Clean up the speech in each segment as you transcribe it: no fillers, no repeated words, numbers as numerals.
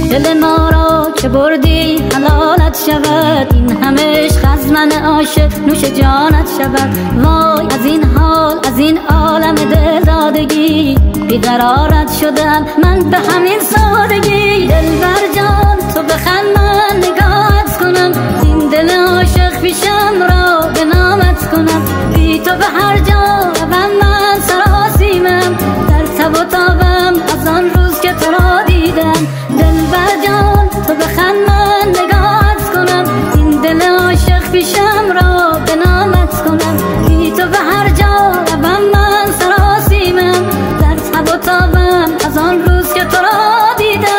دل ما را که بردی حلالت شود، این همه عشق از من عاشق نوش جانت شود. وای از این حال، از این عالم دلدادگی، بیقرارت شدم من به همین سادگی. دلبر جان تو بخند من نگاهت کنم، این دل عاشق پیشم را به نامت کنم. بی تو به هر جا روم من سراسیمم، در تب و تابم از آن روز که تو را دیدم. دلبر جان تو بخند من نگاهت کنم، این دل عاشق پیشم را به نامت کنم. بی تو به هر جا روم من سراسیمم، در تب و تابم از آن روز که تو را دیدم.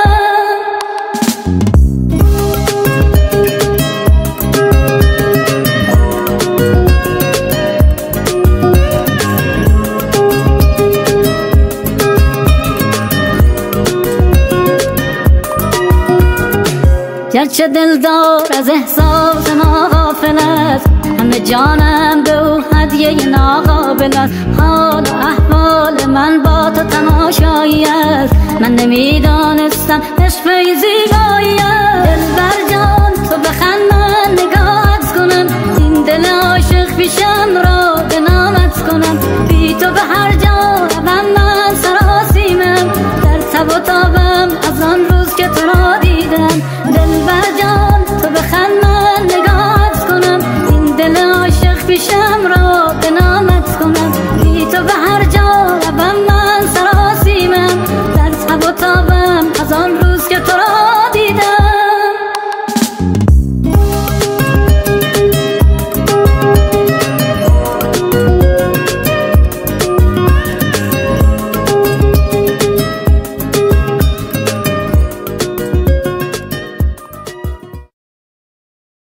گرچه دلدار از احساس ما غافل است، همه جانم به او هدیه ناقابل است. حال و احوال من با تو تماشایی است، من نمیدانستم عشق این زیبایی است. دلبر جان تو بخند من نگاهت کنم، این دل عاشق پیشم را به نامت کنم. بی تو به